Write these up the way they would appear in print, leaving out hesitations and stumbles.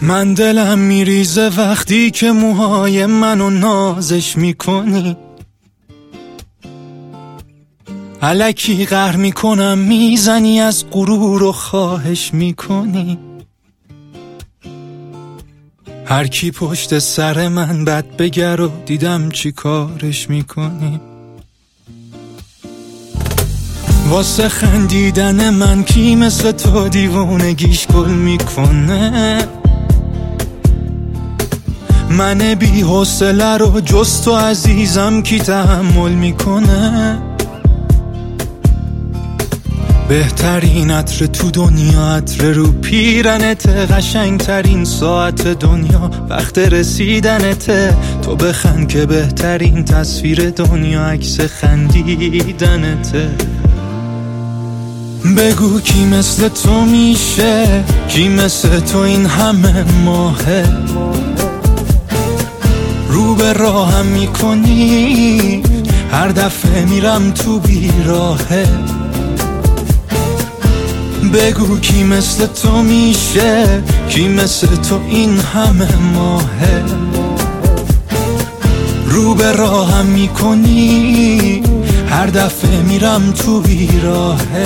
من دلم میریزه وقتی که موهای منو نازش میکنی، الکی قهر میکنم میزنی از غرور و خواهش میکنی. هر کی پشت سر من بد بگر و دیدم چی کارش میکنی. واسه خندیدن من کی مثل تو دیوونگیش گل میکنه. من بی حوصله رو جز تو عزیزم کی تحمل میکنه. بهترین عطر تو دنیا عطر رو پیرنت، قشنگترین ساعت دنیا وقت رسیدنته. تو بخند که بهترین تصویر دنیا عکس خندیدنته. بگو کی مثل تو میشه، کی مثل تو این همه ماهه. رو به راهم میکنی هر دفعه میرم تو بیراهه. بگو کی مثل تو میشه، کی مثل تو این همه ماهه. رو به راهم میکنی هر دفعه میرم تو بیراهه.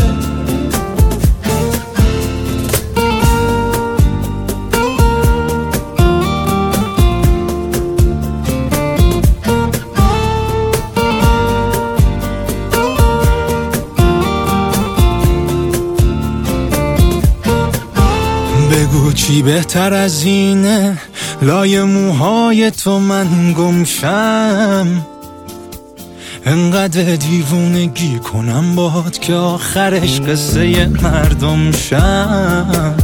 بگو چی بهتر از اینه لای موهای تو من گمشم. انقدر دیوونگی کنم باهات که آخرش قصه مردم شم.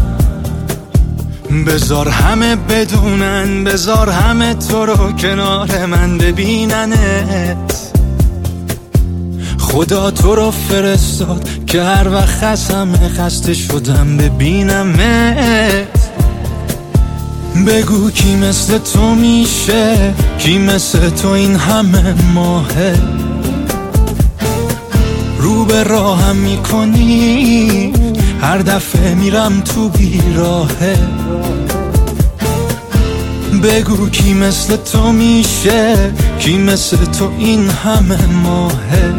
بذار همه بدونن، بذار همه تو رو کنار من ببیننت. خدا تو رو فرستاد که هر وقت خستم خسته شدم ببینمت. بگو کی مثل تو میشه، کی مثل تو این همه ماهه. رو به راهم میکنی هر دفعه میرم تو بیراهه. بگو کی مثل تو میشه، کی مثل تو این همه ماهه.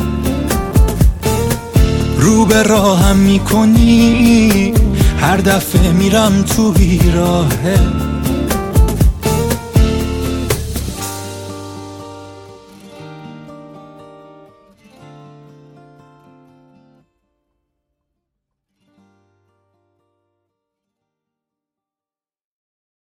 رو به راهم میکنی هر دفعه میرم تو بیراهه.